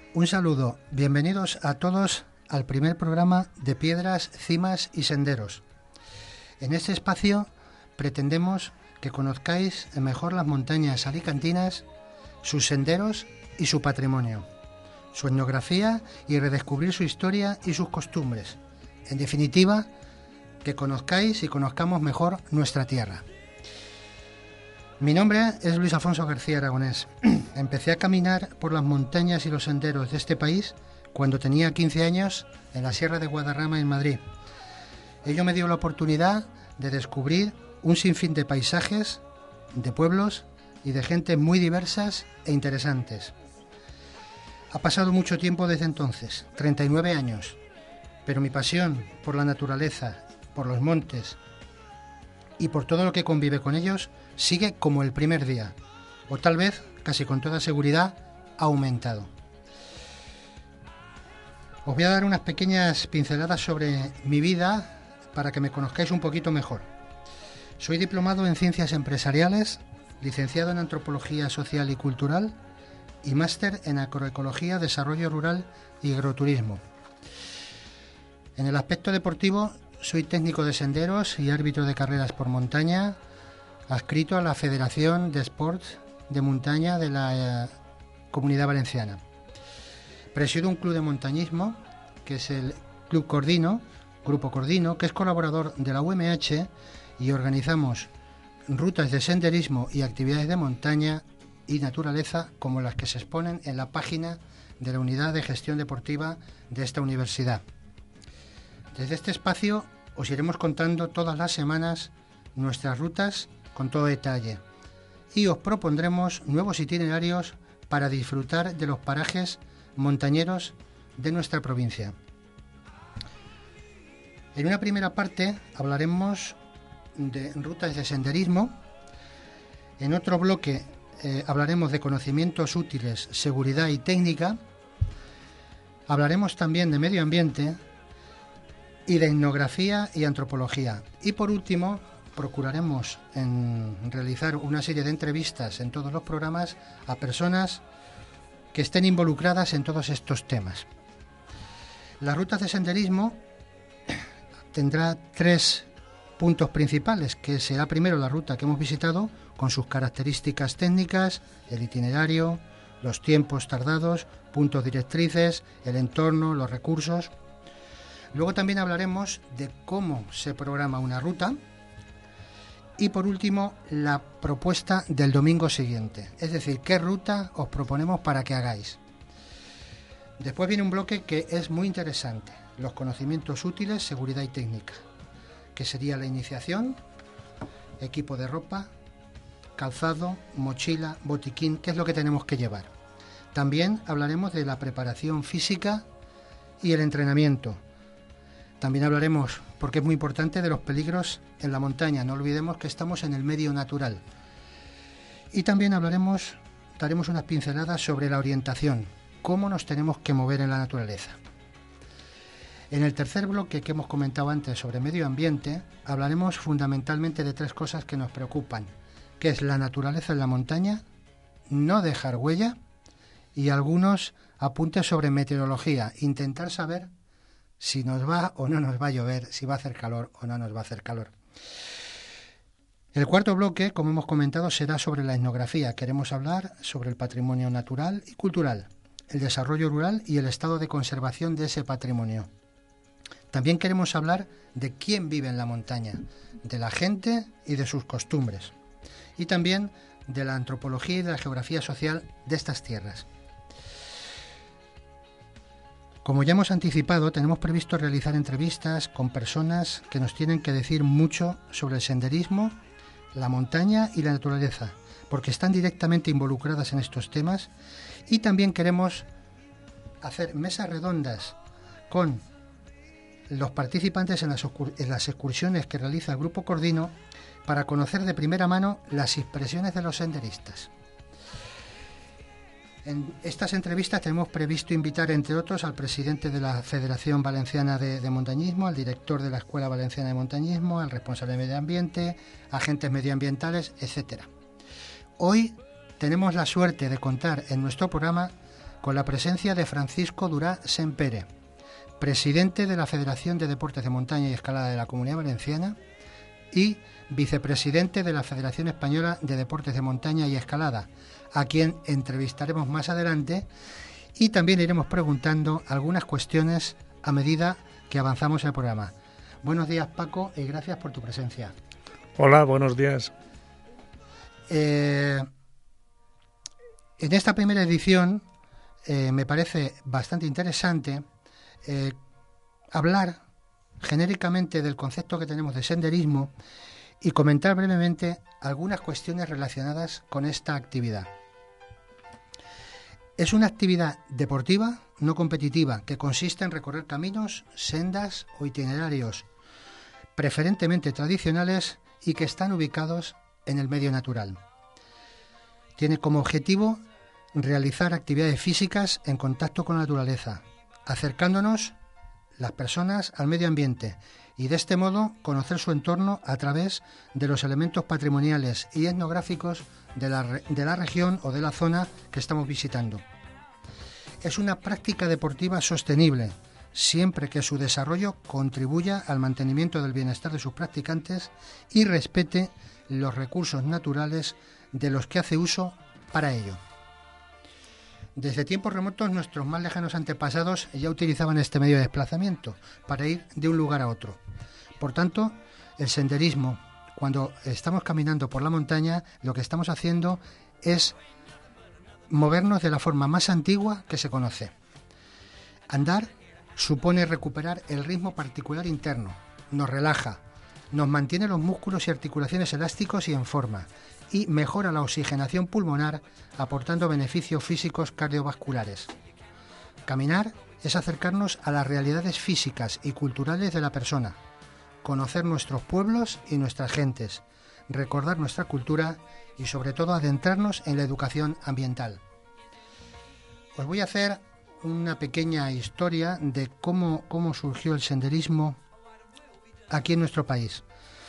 Un saludo, bienvenidos a todos al primer programa de Piedras, Cimas y Senderos. En este espacio pretendemos que conozcáis mejor las montañas alicantinas, sus senderos y su patrimonio, su etnografía y redescubrir su historia y sus costumbres. En definitiva, que conozcáis y conozcamos mejor nuestra tierra. Mi nombre es Luis Alfonso García Aragonés. Empecé a caminar por las montañas y los senderos de este país cuando tenía 15 años en la Sierra de Guadarrama, en Madrid. Ello me dio la oportunidad de descubrir un sinfín de paisajes, de pueblos y de gente muy diversas e interesantes. Ha pasado mucho tiempo desde entonces, 39 años, pero mi pasión por la naturaleza, por los montes y por todo lo que convive con ellos sigue como el primer día, o tal vez, casi con toda seguridad, ha aumentado. Os voy a dar unas pequeñas pinceladas sobre mi vida para que me conozcáis un poquito mejor. Soy diplomado en Ciencias Empresariales, licenciado en Antropología Social y Cultural y máster en Agroecología, Desarrollo Rural y Agroturismo. En el aspecto deportivo, soy técnico de senderos y árbitro de carreras por montaña, adscrito a la Federación de Sports de Montaña de la Comunidad Valenciana. Presido un club de montañismo, que es el Club Cordino, Grupo Cordino, que es colaborador de la UMH, y organizamos rutas de senderismo y actividades de montaña y naturaleza como las que se exponen en la página de la Unidad de Gestión Deportiva de esta universidad. Desde este espacio os iremos contando todas las semanas nuestras rutas con todo detalle y os propondremos nuevos itinerarios para disfrutar de los parajes montañeros de nuestra provincia. En una primera parte hablaremos de rutas de senderismo. En otro bloque hablaremos de conocimientos útiles, seguridad y técnica. Hablaremos también de medio ambiente y de etnografía y antropología. Y por último, procuraremos realizar una serie de entrevistas en todos los programas a personas que estén involucradas en todos estos temas. Las rutas de senderismo tendrá 3 puntos principales, que será primero la ruta que hemos visitado con sus características técnicas, el itinerario, los tiempos tardados, puntos directrices, el entorno, los recursos. Luego también hablaremos de cómo se programa una ruta y por último la propuesta del domingo siguiente, es decir, qué ruta os proponemos para que hagáis. Después viene un bloque que es muy interesante, los conocimientos útiles, seguridad y técnica, que sería la iniciación, equipo de ropa, calzado, mochila, botiquín, qué es lo que tenemos que llevar. También hablaremos de la preparación física y el entrenamiento. También hablaremos, porque es muy importante, de los peligros en la montaña. No olvidemos que estamos en el medio natural. Y también daremos unas pinceladas sobre la orientación, cómo nos tenemos que mover en la naturaleza. En el tercer bloque que hemos comentado antes sobre medio ambiente, hablaremos fundamentalmente de 3 cosas que nos preocupan, que es la naturaleza en la montaña, no dejar huella y algunos apuntes sobre meteorología, intentar saber si nos va o no nos va a llover, si va a hacer calor o no nos va a hacer calor. El cuarto bloque, como hemos comentado, será sobre la etnografía. Queremos hablar sobre el patrimonio natural y cultural, el desarrollo rural y el estado de conservación de ese patrimonio. También queremos hablar de quién vive en la montaña, de la gente y de sus costumbres, y también de la antropología y de la geografía social de estas tierras. Como ya hemos anticipado, tenemos previsto realizar entrevistas con personas que nos tienen que decir mucho sobre el senderismo, la montaña y la naturaleza, porque están directamente involucradas en estos temas, y también queremos hacer mesas redondas con los participantes en las excursiones que realiza el Grupo Cordino para conocer de primera mano las expresiones de los senderistas. En estas entrevistas tenemos previsto invitar, entre otros, al presidente de la Federación Valenciana de Montañismo, al director de la Escuela Valenciana de Montañismo, al responsable de medio ambiente, agentes medioambientales, etc. Hoy tenemos la suerte de contar en nuestro programa con la presencia de Francisco Durá Sempere, presidente de la Federación de Deportes de Montaña y Escalada de la Comunidad Valenciana y vicepresidente de la Federación Española de Deportes de Montaña y Escalada, a quien entrevistaremos más adelante, y también iremos preguntando algunas cuestiones a medida que avanzamos en el programa. Buenos días, Paco, y gracias por tu presencia. Hola, buenos días. En esta primera edición me parece bastante interesante hablar genéricamente del concepto que tenemos de senderismo y comentar brevemente algunas cuestiones relacionadas con esta actividad. Es una actividad deportiva, no competitiva, que consiste en recorrer caminos, sendas o itinerarios preferentemente tradicionales y que están ubicados en el medio natural. Tiene como objetivo realizar actividades físicas en contacto con la naturaleza, acercándonos las personas al medio ambiente y de este modo conocer su entorno a través de los elementos patrimoniales y etnográficos de la región o de la zona que estamos visitando. Es una práctica deportiva sostenible, siempre que su desarrollo contribuya al mantenimiento del bienestar de sus practicantes y respete los recursos naturales de los que hace uso para ello. Desde tiempos remotos, nuestros más lejanos antepasados ya utilizaban este medio de desplazamiento para ir de un lugar a otro. Por tanto, el senderismo, cuando estamos caminando por la montaña, lo que estamos haciendo es movernos de la forma más antigua que se conoce. Andar supone recuperar el ritmo particular interno, nos relaja, nos mantiene los músculos y articulaciones elásticos y en forma, y mejora la oxigenación pulmonar, aportando beneficios físicos cardiovasculares. Caminar es acercarnos a las realidades físicas y culturales de la persona, conocer nuestros pueblos y nuestras gentes, recordar nuestra cultura y sobre todo adentrarnos en la educación ambiental. Os voy a hacer una pequeña historia de cómo surgió el senderismo aquí en nuestro país.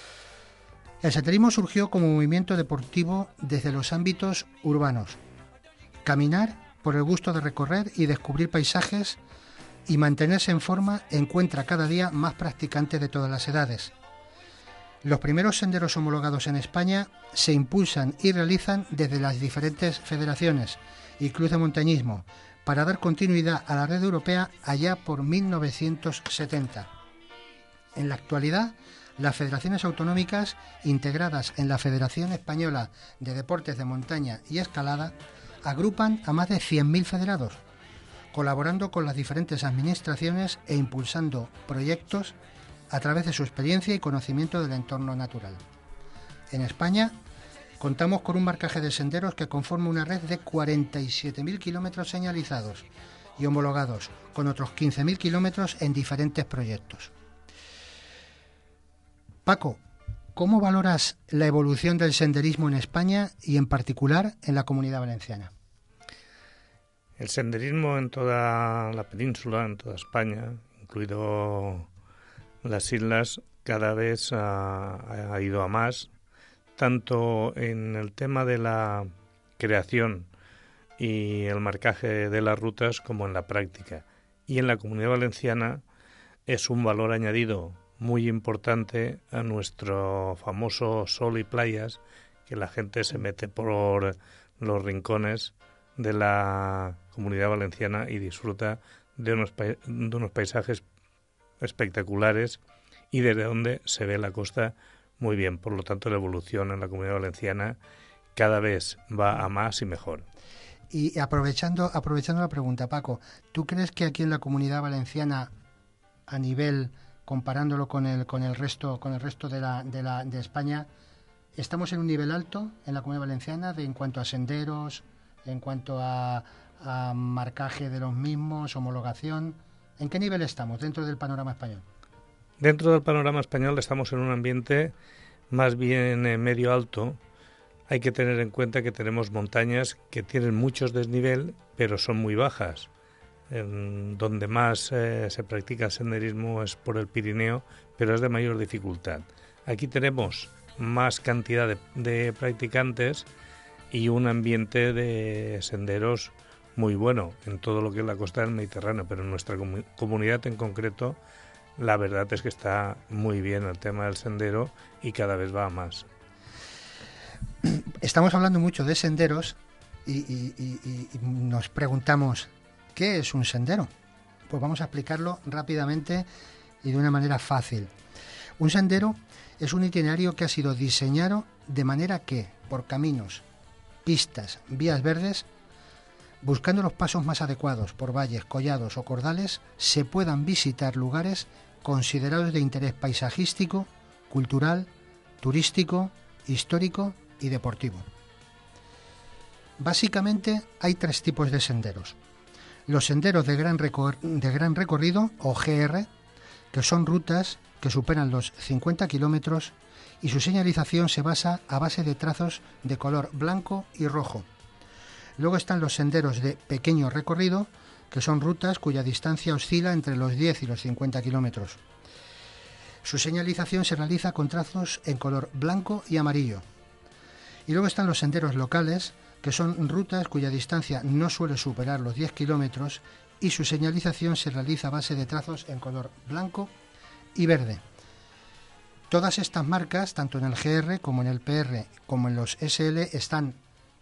El senderismo surgió como movimiento deportivo desde los ámbitos urbanos. Caminar por el gusto de recorrer y descubrir paisajes y mantenerse en forma encuentra cada día más practicantes de todas las edades. Los primeros senderos homologados en España se impulsan y realizan desde las diferentes federaciones y clubes de montañismo para dar continuidad a la red europea allá por 1970. En la actualidad, las federaciones autonómicas integradas en la Federación Española de Deportes de Montaña y Escalada agrupan a más de 100.000 federados, colaborando con las diferentes administraciones e impulsando proyectos a través de su experiencia y conocimiento del entorno natural. En España contamos con un marcaje de senderos que conforma una red de 47.000 kilómetros señalizados y homologados, con otros 15.000 kilómetros en diferentes proyectos. Paco, ¿cómo valoras la evolución del senderismo en España y en particular en la Comunidad Valenciana? El senderismo en toda la península, en toda España, incluido las islas, cada vez ha ido a más, tanto en el tema de la creación y el marcaje de las rutas como en la práctica. Y en la Comunidad Valenciana es un valor añadido muy importante a nuestro famoso sol y playas, que la gente se mete por los rincones de la Comunidad Valenciana y disfruta de unos paisajes espectaculares y desde donde se ve la costa muy bien. Por lo tanto, la evolución en la Comunidad Valenciana cada vez va a más y mejor. Y aprovechando la pregunta, Paco, ¿tú crees que aquí en la Comunidad Valenciana, a nivel comparándolo con el resto de España, estamos en un nivel alto en la Comunidad Valenciana en cuanto a senderos, en cuanto a marcaje de los mismos, homologación? ¿En qué nivel estamos dentro del panorama español? Dentro del panorama español estamos en un ambiente más bien medio alto. Hay que tener en cuenta que tenemos montañas que tienen muchos desnivel, pero son muy bajas. Donde más se practica el senderismo es por el Pirineo, pero es de mayor dificultad. Aquí tenemos más cantidad de practicantes y un ambiente de senderos muy bueno en todo lo que es la costa del Mediterráneo, pero en nuestra comunidad en concreto, la verdad es que está muy bien el tema del sendero y cada vez va a más. Estamos hablando mucho de senderos y nos preguntamos, ¿qué es un sendero? Pues vamos a explicarlo rápidamente y de una manera fácil. Un sendero es un itinerario que ha sido diseñado de manera que, por caminos, pistas, vías verdes, buscando los pasos más adecuados por valles, collados o cordales, se puedan visitar lugares considerados de interés paisajístico, cultural, turístico, histórico y deportivo. Básicamente hay 3 tipos de senderos. Los senderos de gran recorrido, o GR, que son rutas que superan los 50 kilómetros y su señalización se basa a base de trazos de color blanco y rojo. Luego están los senderos de pequeño recorrido, que son rutas cuya distancia oscila entre los 10 y los 50 kilómetros. Su señalización se realiza con trazos en color blanco y amarillo. Y luego están los senderos locales, que son rutas cuya distancia no suele superar los 10 kilómetros y su señalización se realiza a base de trazos en color blanco y verde. Todas estas marcas, tanto en el GR como en el PR como en los SL, están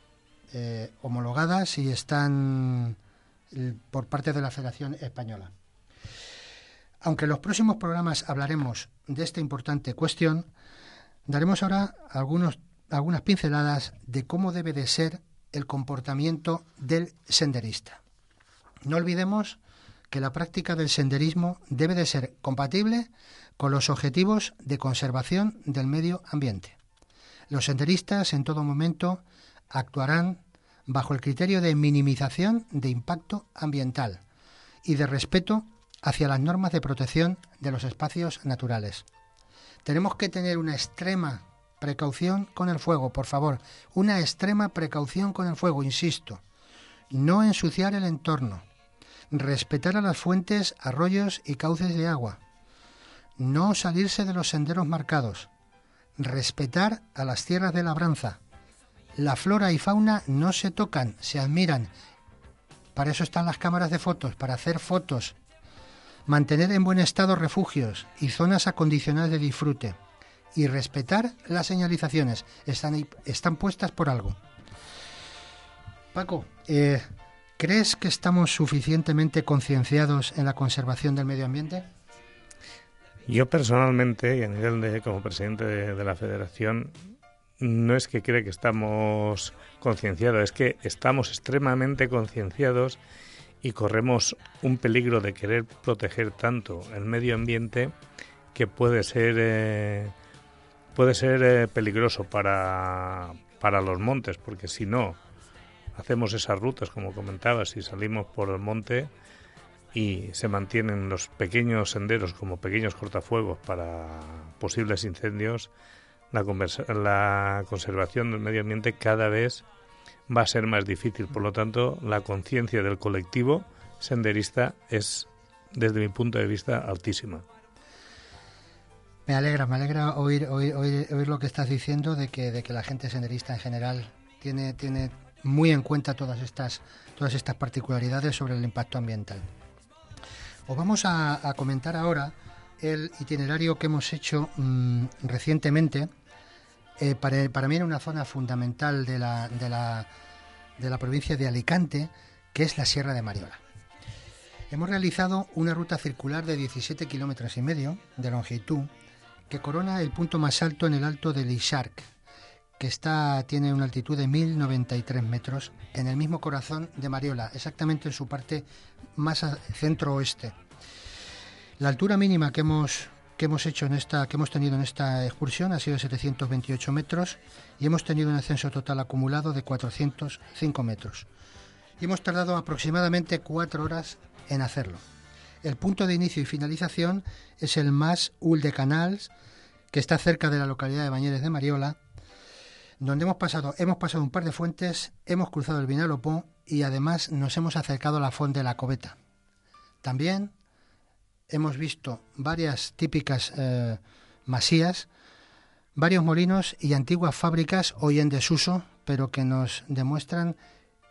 homologadas y están por parte de la Federación Española. Aunque en los próximos programas hablaremos de esta importante cuestión, daremos ahora algunas pinceladas de cómo debe de ser el comportamiento del senderista. No olvidemos que la práctica del senderismo debe de ser compatible con los objetivos de conservación del medio ambiente. Los senderistas en todo momento actuarán bajo el criterio de minimización de impacto ambiental y de respeto hacia las normas de protección de los espacios naturales. Tenemos que tener una extrema precaución con el fuego, por favor, una extrema precaución con el fuego, insisto. No ensuciar el entorno, respetar a las fuentes, arroyos y cauces de agua, no salirse de los senderos marcados, respetar a las tierras de labranza. La flora y fauna no se tocan, se admiran. Para eso están las cámaras de fotos, para hacer fotos. Mantener en buen estado refugios y zonas acondicionadas de disfrute. Y respetar las señalizaciones. Están puestas por algo. Paco, ¿crees que estamos suficientemente concienciados en la conservación del medio ambiente? Yo personalmente, y a nivel como presidente de la Federación, no es que crea que estamos concienciados, es que estamos extremadamente concienciados y corremos un peligro de querer proteger tanto el medio ambiente que puede ser peligroso para los montes, porque si no hacemos esas rutas, como comentabas, y salimos por el monte y se mantienen los pequeños senderos como pequeños cortafuegos para posibles incendios, la conservación del medio ambiente cada vez va a ser más difícil. Por lo tanto, la conciencia del colectivo senderista es, desde mi punto de vista, altísima. Me alegra oír lo que estás diciendo de que la gente senderista en general tiene muy en cuenta todas estas particularidades sobre el impacto ambiental. Os vamos a comentar ahora el itinerario que hemos hecho recientemente. Para mí en una zona fundamental de la provincia de Alicante, que es la Sierra de Mariola. Hemos realizado una ruta circular de 17 kilómetros y medio de longitud que corona el punto más alto en el Alto del Ixarc, que tiene una altitud de 1093 metros en el mismo corazón de Mariola, exactamente en su parte más centro-oeste. La altura mínima que hemos tenido en esta excursión ha sido de 728 metros y hemos tenido un ascenso total acumulado de 405 metros. Y hemos tardado aproximadamente 4 horas en hacerlo. El punto de inicio y finalización es el Mas Ul de Canals, que está cerca de la localidad de Bañeres de Mariola, donde hemos pasado un par de fuentes, hemos cruzado el Vinalopó y además nos hemos acercado a la Font de la Coveta. También hemos visto varias típicas masías, varios molinos y antiguas fábricas hoy en desuso, pero que nos demuestran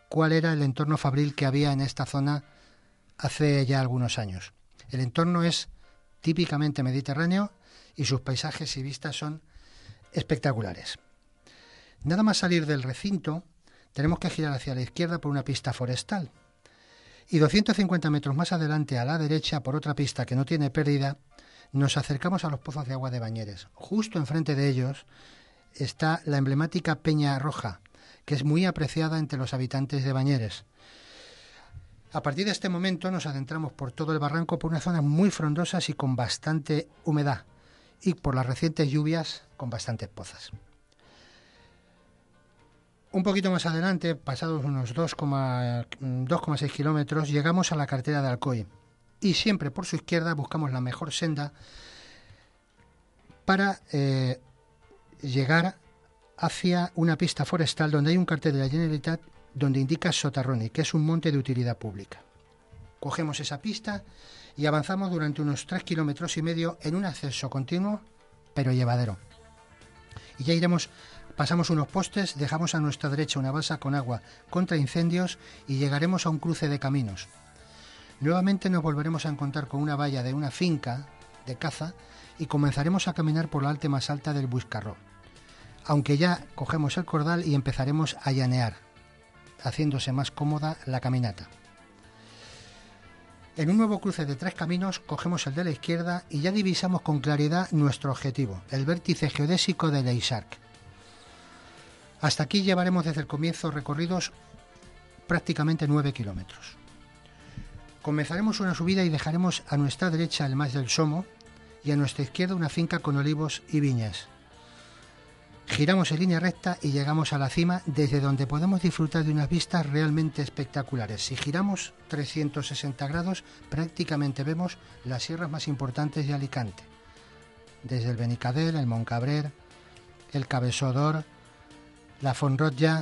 cuál era el entorno fabril que había en esta zona hace ya algunos años. El entorno es típicamente mediterráneo y sus paisajes y vistas son espectaculares. Nada más salir del recinto, tenemos que girar hacia la izquierda por una pista forestal. Y 250 metros más adelante, a la derecha, por otra pista que no tiene pérdida, nos acercamos a los pozos de agua de Bañeres. Justo enfrente de ellos está la emblemática Peña Roja, que es muy apreciada entre los habitantes de Bañeres. A partir de este momento nos adentramos por todo el barranco por unas zonas muy frondosas y con bastante humedad, y por las recientes lluvias con bastantes pozas. Un poquito más adelante, pasados unos 2,6 kilómetros, llegamos a la carretera de Alcoy y siempre por su izquierda buscamos la mejor senda para llegar hacia una pista forestal donde hay un cartel de la Generalitat donde indica Sotarroni, que es un monte de utilidad pública. Cogemos esa pista y avanzamos durante unos 3,5 kilómetros en un ascenso continuo, pero llevadero. Y ya pasamos unos postes, dejamos a nuestra derecha una balsa con agua contra incendios y llegaremos a un cruce de caminos. Nuevamente nos volveremos a encontrar con una valla de una finca de caza y comenzaremos a caminar por la parte más alta del Buixcarró. Aunque ya cogemos el cordal y empezaremos a llanear, haciéndose más cómoda la caminata. En un nuevo cruce de 3 caminos cogemos el de la izquierda y ya divisamos con claridad nuestro objetivo, el vértice geodésico de l'Eixarch. Hasta aquí llevaremos desde el comienzo recorridos prácticamente 9 kilómetros. Comenzaremos una subida y dejaremos a nuestra derecha el Mas del Somo y a nuestra izquierda una finca con olivos y viñas. Giramos en línea recta y llegamos a la cima, desde donde podemos disfrutar de unas vistas realmente espectaculares. Si giramos 360 grados, prácticamente vemos las sierras más importantes de Alicante, desde el Benicadel, el Montcabrer, el Cabeçó d'Or, la Font-rotlla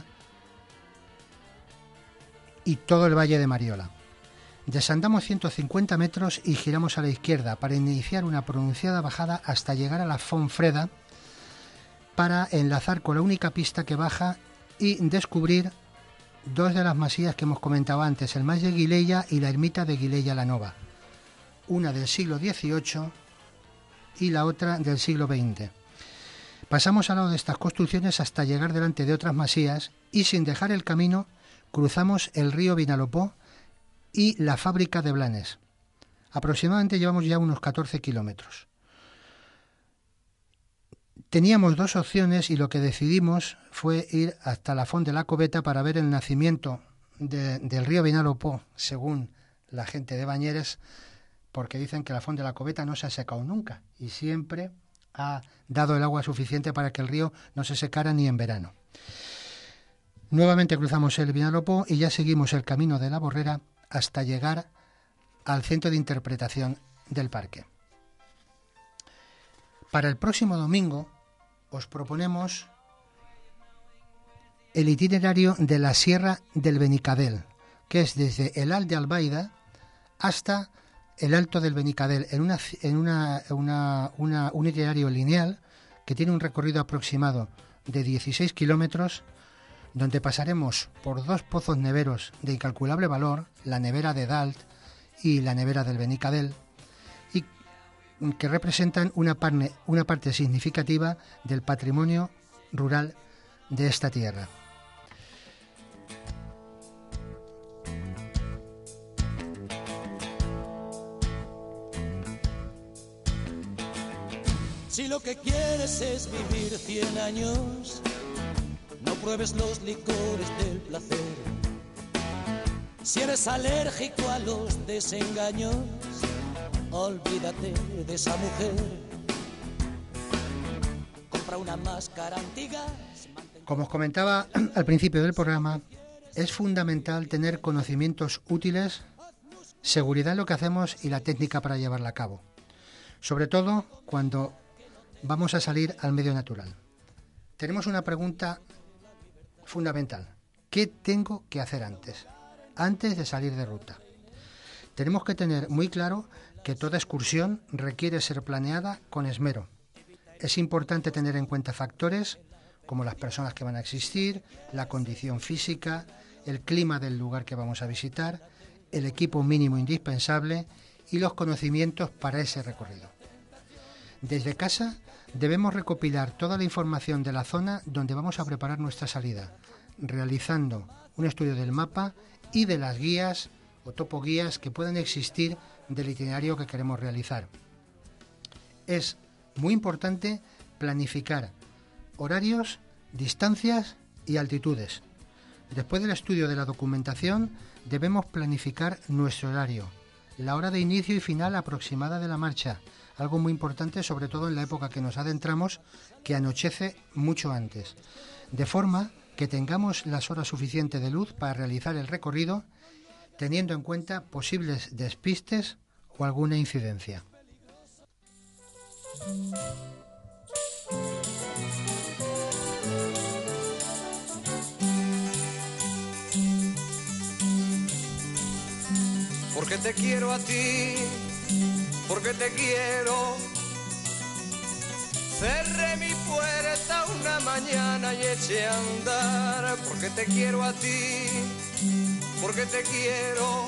y todo el Valle de Mariola. Desandamos 150 metros y giramos a la izquierda para iniciar una pronunciada bajada hasta llegar a la Fontfreda, para enlazar con la única pista que baja y descubrir dos de las masías que hemos comentado antes, el Mas de Guilella y la ermita de Guilella la Nova, una del siglo XVIII y la otra del siglo XX. Pasamos al lado de estas construcciones hasta llegar delante de otras masías y, sin dejar el camino, cruzamos el río Vinalopó y la fábrica de Blanes. Aproximadamente llevamos ya unos 14 kilómetros. Teníamos dos opciones y lo que decidimos fue ir hasta la Font de la Coveta para ver el nacimiento del río Vinalopó, según la gente de Bañeres, porque dicen que la Font de la Coveta no se ha secado nunca y siempre ha dado el agua suficiente para que el río no se secara ni en verano. Nuevamente cruzamos el Vinalopó y ya seguimos el camino de la Borrera hasta llegar al centro de interpretación del parque. Para el próximo domingo os proponemos el itinerario de la Sierra del Benicadel, que es desde el Alt de Albaida hasta el Alto del Benicadel, en un itinerario lineal que tiene un recorrido aproximado de 16 kilómetros, donde pasaremos por dos pozos neveros de incalculable valor, la nevera de Dalt y la nevera del Benicadel, que representan una parte significativa del patrimonio rural de esta tierra. Si lo que quieres es vivir 100 años, no pruebes los licores del placer. Si eres alérgico a los desengaños, olvídate de esa mujer. Compra una máscara antigua. Como os comentaba al principio del programa, es fundamental tener conocimientos útiles, seguridad en lo que hacemos y la técnica para llevarla a cabo. Sobre todo cuando vamos a salir al medio natural. Tenemos una pregunta fundamental. ¿Qué tengo que hacer antes de salir de ruta? Tenemos que tener muy claro que toda excursión requiere ser planeada con esmero. Es importante tener en cuenta factores como las personas que van a existir, la condición física, el clima del lugar que vamos a visitar, el equipo mínimo indispensable y los conocimientos para ese recorrido. Desde casa debemos recopilar toda la información de la zona donde vamos a preparar nuestra salida, realizando un estudio del mapa y de las guías o topoguías que puedan existir del itinerario que queremos realizar. Es muy importante planificar horarios, distancias y altitudes. Después del estudio de la documentación, debemos planificar nuestro horario, la hora de inicio y final aproximada de la marcha, algo muy importante sobre todo en la época que nos adentramos, que anochece mucho antes, de forma que tengamos las horas suficientes de luz para realizar el recorrido, teniendo en cuenta posibles despistes o alguna incidencia. Porque te quiero a ti, porque te quiero. Cerré mi puerta una mañana y eché a andar. Porque te quiero a ti, porque te quiero.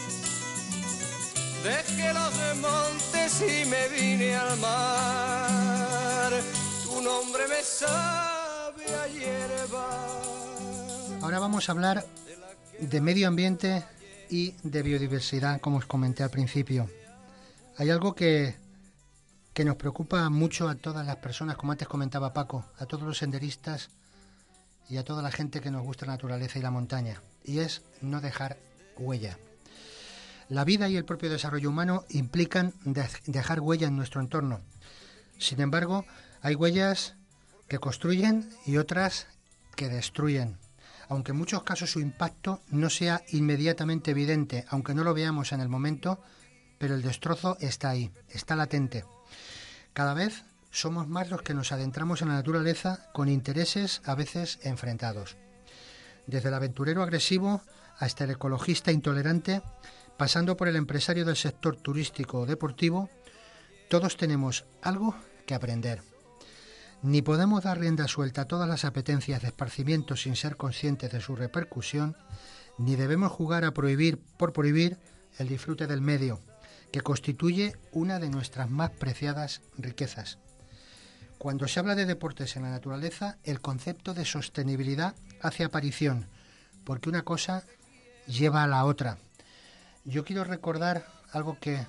Dejé los montes y me vine al mar. Tu nombre me sabe a hierba. Ahora vamos a hablar de medio ambiente y de biodiversidad, como os comenté al principio. Hay algo que nos preocupa mucho a todas las personas, como antes comentaba Paco, a todos los senderistas y a toda la gente que nos gusta la naturaleza y la montaña, y es no dejar huella. La vida y el propio desarrollo humano implican dejar huella en nuestro entorno. Sin embargo, hay huellas que construyen y otras que destruyen. Aunque en muchos casos su impacto no sea inmediatamente evidente, aunque no lo veamos en el momento, pero el destrozo está ahí, está latente. Cada vez somos más los que nos adentramos en la naturaleza con intereses a veces enfrentados. Desde el aventurero agresivo hasta el ecologista intolerante, pasando por el empresario del sector turístico o deportivo, todos tenemos algo que aprender. Ni podemos dar rienda suelta a todas las apetencias de esparcimiento sin ser conscientes de su repercusión, ni debemos jugar a prohibir por prohibir el disfrute del medio, que constituye una de nuestras más preciadas riquezas. Cuando se habla de deportes en la naturaleza, el concepto de sostenibilidad hace aparición, porque una cosa lleva a la otra. Yo quiero recordar algo que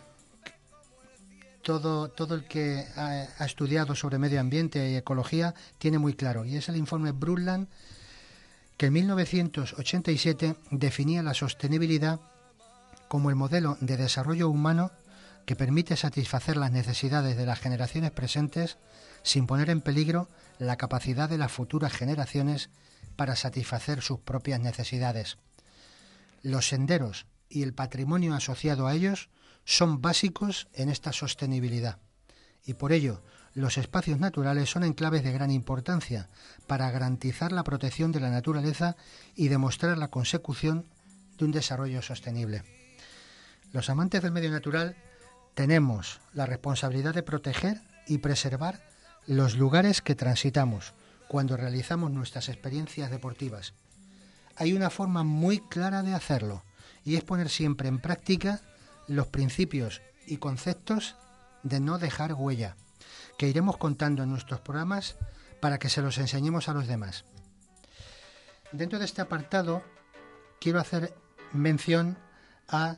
todo el que ha estudiado sobre medio ambiente y ecología tiene muy claro, y es el informe Brundtland, que en 1987 definía la sostenibilidad como el modelo de desarrollo humano que permite satisfacer las necesidades de las generaciones presentes sin poner en peligro la capacidad de las futuras generaciones para satisfacer sus propias necesidades. Los senderos y el patrimonio asociado a ellos son básicos en esta sostenibilidad, y por ello los espacios naturales son enclaves de gran importancia para garantizar la protección de la naturaleza y demostrar la consecución de un desarrollo sostenible. Los amantes del medio natural tenemos la responsabilidad de proteger y preservar los lugares que transitamos cuando realizamos nuestras experiencias deportivas. Hay una forma muy clara de hacerlo, y es poner siempre en práctica los principios y conceptos de no dejar huella, que iremos contando en nuestros programas para que se los enseñemos a los demás. Dentro de este apartado quiero hacer mención a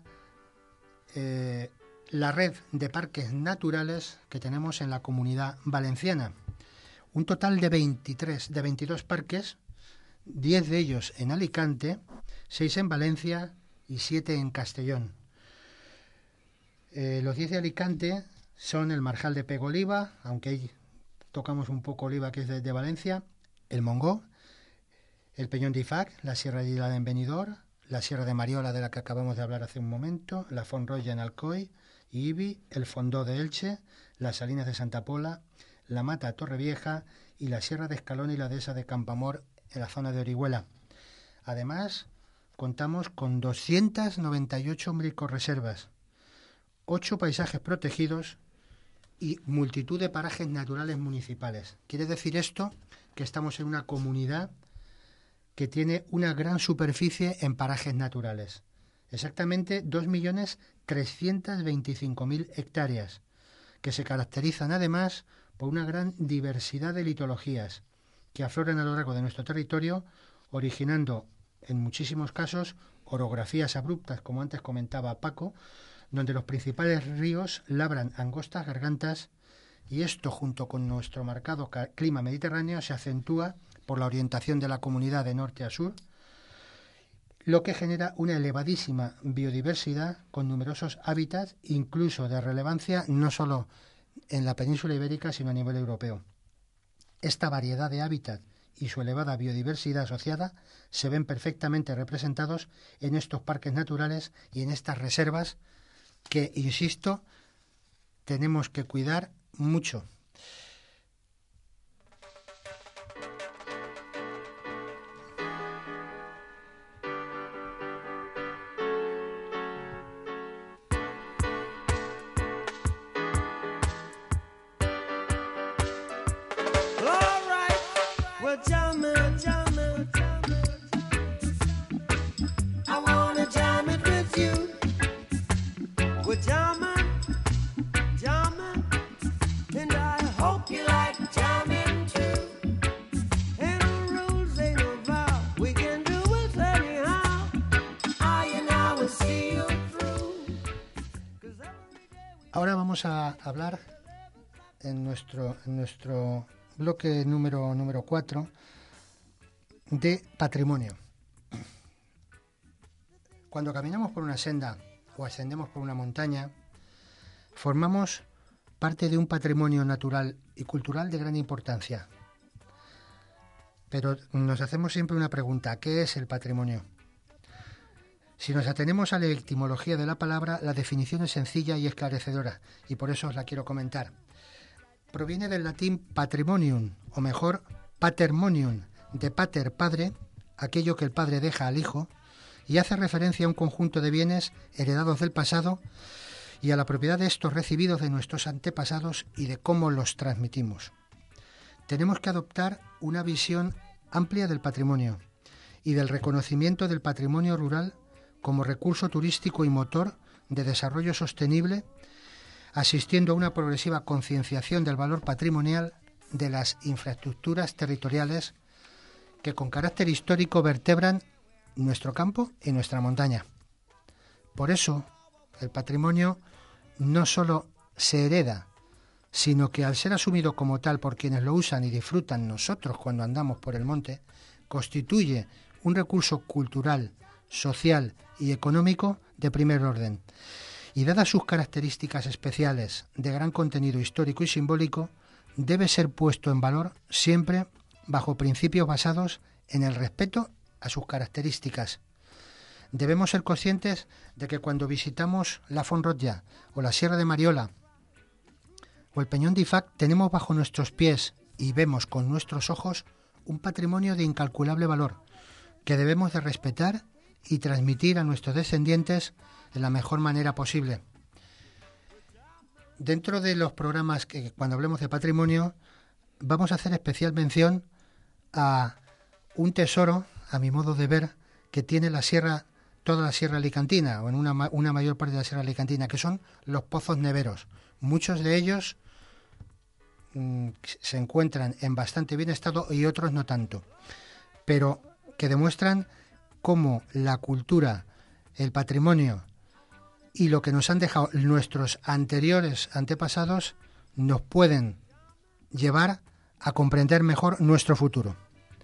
la red de parques naturales que tenemos en la Comunidad Valenciana. Un total de 22 parques, 10 de ellos en Alicante, 6 en Valencia y 7 en Castellón. Los 10 de Alicante son el Marjal de Pego Oliva, aunque ahí tocamos un poco Oliva, que es de Valencia, el Mongó, el Peñón de Ifac, la Sierra de Aguilar en Benidorm, la Sierra de Mariola, de la que acabamos de hablar hace un momento, la Font Roja en Alcoy y Ibi, el Fondó de Elche, las Salinas de Santa Pola, la Mata Torrevieja y la Sierra de Escalón y la Dehesa de Campamor en la zona de Orihuela. Además, contamos con 298 bricorreservas, 8 paisajes protegidos y multitud de parajes naturales municipales. Quiere decir esto que estamos en una comunidad que tiene una gran superficie en parajes naturales. Exactamente 2.325.000 hectáreas, que se caracterizan además por una gran diversidad de litologías que afloran a lo largo de nuestro territorio, originando en muchísimos casos orografías abruptas, como antes comentaba Paco, donde los principales ríos labran angostas gargantas, y esto, junto con nuestro marcado clima mediterráneo, se acentúa por la orientación de la comunidad de norte a sur, lo que genera una elevadísima biodiversidad con numerosos hábitats, incluso de relevancia no solo en la península ibérica, sino a nivel europeo. Esta variedad de hábitat y su elevada biodiversidad asociada se ven perfectamente representados en estos parques naturales y en estas reservas que, insisto, tenemos que cuidar mucho. Ahora vamos a hablar en nuestro bloque número 4 de patrimonio. Cuando caminamos por una senda o ascendemos por una montaña, formamos parte de un patrimonio natural y cultural de gran importancia. Pero nos hacemos siempre una pregunta: ¿qué es el patrimonio? Si nos atenemos a la etimología de la palabra, la definición es sencilla y esclarecedora, y por eso os la quiero comentar. Proviene del latín patrimonium, o mejor, patermonium, de pater, padre, aquello que el padre deja al hijo, y hace referencia a un conjunto de bienes heredados del pasado y a la propiedad de estos recibidos de nuestros antepasados y de cómo los transmitimos. Tenemos que adoptar una visión amplia del patrimonio y del reconocimiento del patrimonio rural como recurso turístico y motor de desarrollo sostenible, asistiendo a una progresiva concienciación del valor patrimonial de las infraestructuras territoriales que con carácter histórico vertebran nuestro campo y nuestra montaña. Por eso, el patrimonio no solo se hereda, sino que al ser asumido como tal por quienes lo usan y disfrutan nosotros cuando andamos por el monte, constituye un recurso cultural, social y económico de primer orden. Y dadas sus características especiales de gran contenido histórico y simbólico, debe ser puesto en valor siempre bajo principios basados en el respeto a sus características. Debemos ser conscientes de que cuando visitamos la Font Rotlla o la Sierra de Mariola o el Peñón de Ifac, tenemos bajo nuestros pies y vemos con nuestros ojos un patrimonio de incalculable valor que debemos de respetar y transmitir a nuestros descendientes de la mejor manera posible. Dentro de los programas que, cuando hablemos de patrimonio, vamos a hacer especial mención a un tesoro, a mi modo de ver, que tiene la sierra, toda la Sierra Alicantina, o en una mayor parte de la Sierra Alicantina, que son los pozos neveros. Muchos de ellos se encuentran en bastante bien estado y otros no tanto, pero que demuestran cómo la cultura, el patrimonio y lo que nos han dejado nuestros antepasados nos pueden llevar a comprender mejor nuestro futuro.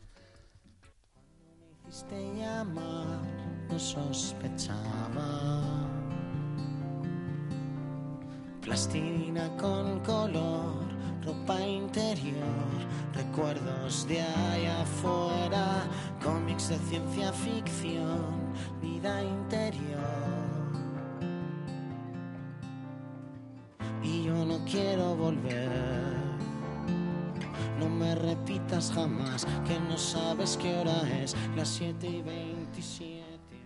No sospechaba. Plastilina con color, ropa interior, recuerdos de allá afuera, cómics de ciencia ficción, vida interior. Y yo no quiero volver. No me repitas jamás que no sabes qué hora es, las 7:27.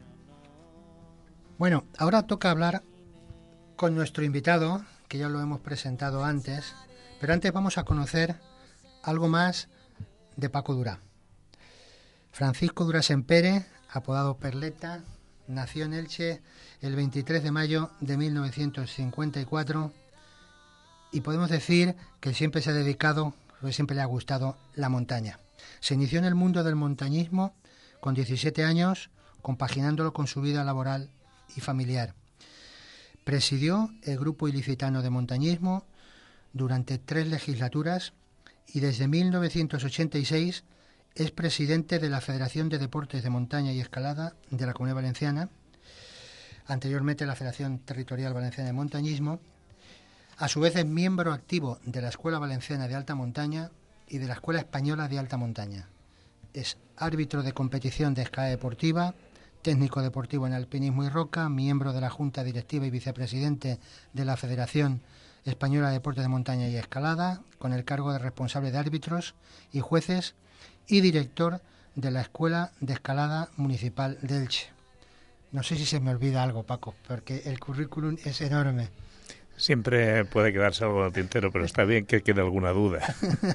Bueno, ahora toca hablar con nuestro invitado, que ya lo hemos presentado antes, pero antes vamos a conocer algo más de Paco Durá. Francisco Durasen Pérez, apodado Perleta, nació en Elche el 23 de mayo de 1954 y podemos decir que siempre se ha dedicado, porque siempre le ha gustado la montaña. Se inició en el mundo del montañismo con 17 años, compaginándolo con su vida laboral y familiar. Presidió el Grupo Ilicitano de Montañismo durante 3 legislaturas y desde 1986 es presidente de la Federación de Deportes de Montaña y Escalada de la Comunidad Valenciana, anteriormente la Federación Territorial Valenciana de Montañismo. A su vez es miembro activo de la Escuela Valenciana de Alta Montaña y de la Escuela Española de Alta Montaña. Es árbitro de competición de escalada deportiva, técnico deportivo en alpinismo y roca, miembro de la Junta Directiva y vicepresidente de la Federación Española de Deportes de Montaña y Escalada, con el cargo de responsable de árbitros y jueces y director de la Escuela de Escalada Municipal de Elche. No sé si se me olvida algo, Paco, porque el currículum es enorme. Siempre puede quedarse algo en el tintero, pero está bien que quede alguna duda.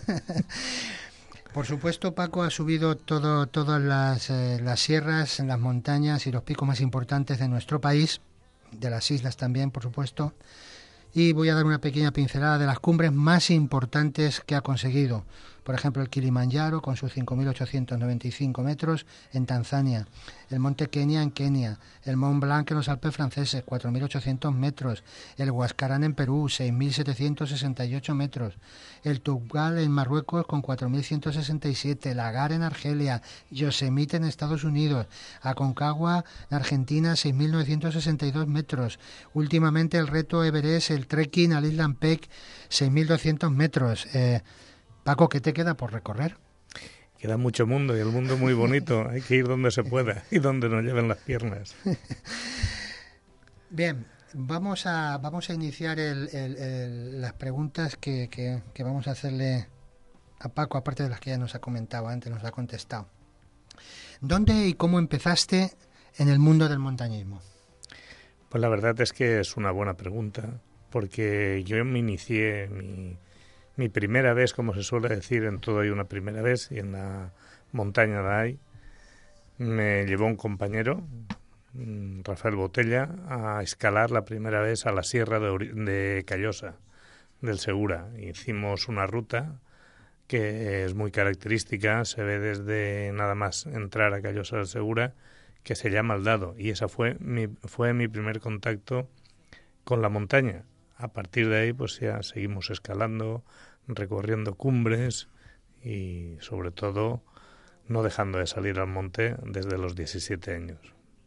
Por supuesto, Paco ha subido todas las sierras, las montañas y los picos más importantes de nuestro país, de las islas también, por supuesto. Y voy a dar una pequeña pincelada de las cumbres más importantes que ha conseguido. Por ejemplo, el Kilimanjaro con sus 5.895 metros en Tanzania, el Monte Kenia en Kenia, el Mont Blanc en los Alpes franceses, 4.800 metros, el Huascarán en Perú, 6.768 metros, el Toubkal en Marruecos con 4.167, el Agar en Argelia, Yosemite en Estados Unidos, Aconcagua en Argentina, 6.962 metros, últimamente el reto Everest, el trekking al Island Peak, 6.200 metros. Paco, ¿qué te queda por recorrer? Queda mucho mundo y el mundo muy bonito. Hay que ir donde se pueda y donde nos lleven las piernas. Bien, vamos a iniciar las preguntas que vamos a hacerle a Paco, aparte de las que ya nos ha comentado antes, nos ha contestado. ¿Dónde y cómo empezaste en el mundo del montañismo? Pues la verdad es que es una buena pregunta, porque yo me inicié mi primera vez, como se suele decir, en todo hay una primera vez, y en la montaña la hay. Me llevó un compañero, Rafael Botella, a escalar la primera vez a la sierra de Callosa, del Segura. Hicimos una ruta que es muy característica, se ve desde nada más entrar a Callosa del Segura, que se llama El Dado, y esa fue mi primer contacto con la montaña. A partir de ahí, pues ya seguimos escalando, recorriendo cumbres y, sobre todo, no dejando de salir al monte desde los 17 años.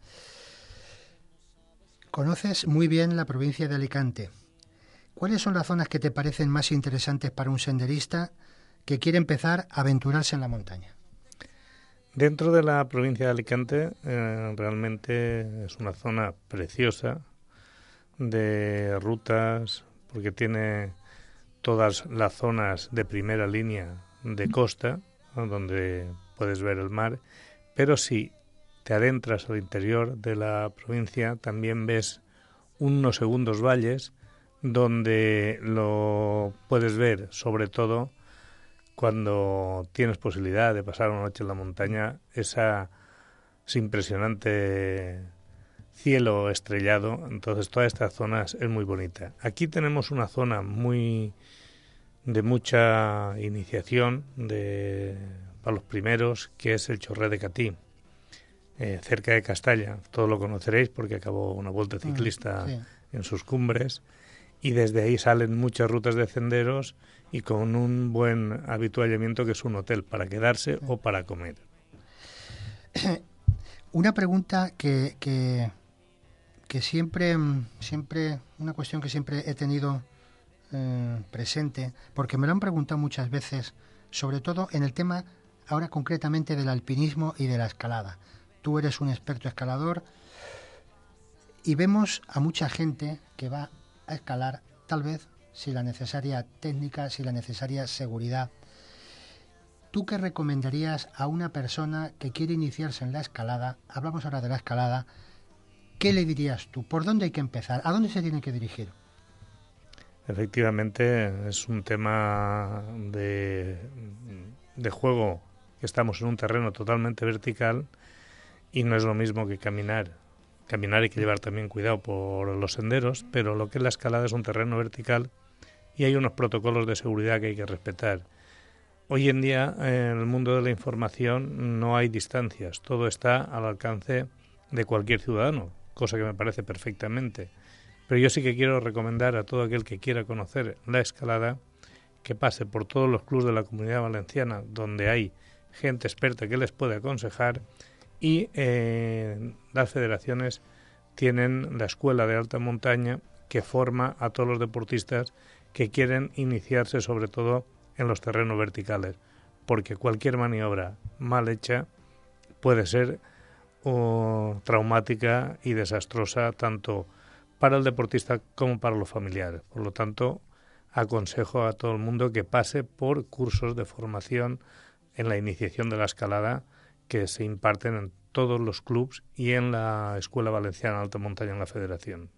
Conoces muy bien la provincia de Alicante. ¿Cuáles son las zonas que te parecen más interesantes para un senderista que quiere empezar a aventurarse en la montaña? Dentro de la provincia de Alicante, realmente es una zona preciosa, de rutas, porque tiene todas las zonas de primera línea de costa, ¿no?, donde puedes ver el mar, pero si te adentras al interior de la provincia también ves unos segundos valles donde lo puedes ver, sobre todo cuando tienes posibilidad de pasar una noche en la montaña, ese impresionante cielo estrellado. Entonces toda esta zona es muy bonita. Aquí tenemos una zona de mucha iniciación para los primeros, que es el Chorret de Catí, cerca de Castalla. Todos lo conoceréis porque acabó una vuelta ciclista en sus cumbres, y desde ahí salen muchas rutas de senderos y con un buen habituallamiento, que es un hotel para quedarse o para comer. Una pregunta que siempre, una cuestión que siempre he tenido presente, porque me lo han preguntado muchas veces, sobre todo en el tema ahora concretamente del alpinismo y de la escalada. Tú eres un experto escalador y vemos a mucha gente que va a escalar, tal vez sin la necesaria técnica, sin la necesaria seguridad. ¿Tú qué recomendarías a una persona que quiere iniciarse en la escalada? Hablamos ahora de la escalada. ¿Qué le dirías tú? ¿Por dónde hay que empezar? ¿A dónde se tiene que dirigir? Efectivamente, es un tema de juego estamos en un terreno totalmente vertical y no es lo mismo que caminar. Caminar hay que llevar también cuidado por los senderos, pero lo que es la escalada es un terreno vertical y hay unos protocolos de seguridad que hay que respetar. Hoy en día, en el mundo de la información, no hay distancias, todo está al alcance de cualquier ciudadano, cosa que me parece perfectamente. Pero yo sí que quiero recomendar a todo aquel que quiera conocer la escalada que pase por todos los clubs de la Comunidad Valenciana, donde hay gente experta que les puede aconsejar, y las federaciones tienen la escuela de alta montaña que forma a todos los deportistas que quieren iniciarse sobre todo en los terrenos verticales, porque cualquier maniobra mal hecha puede ser traumática y desastrosa tanto para el deportista como para los familiares. Por lo tanto, aconsejo a todo el mundo que pase por cursos de formación en la iniciación de la escalada que se imparten en todos los clubs y en la Escuela Valenciana de Alta Montaña en la Federación.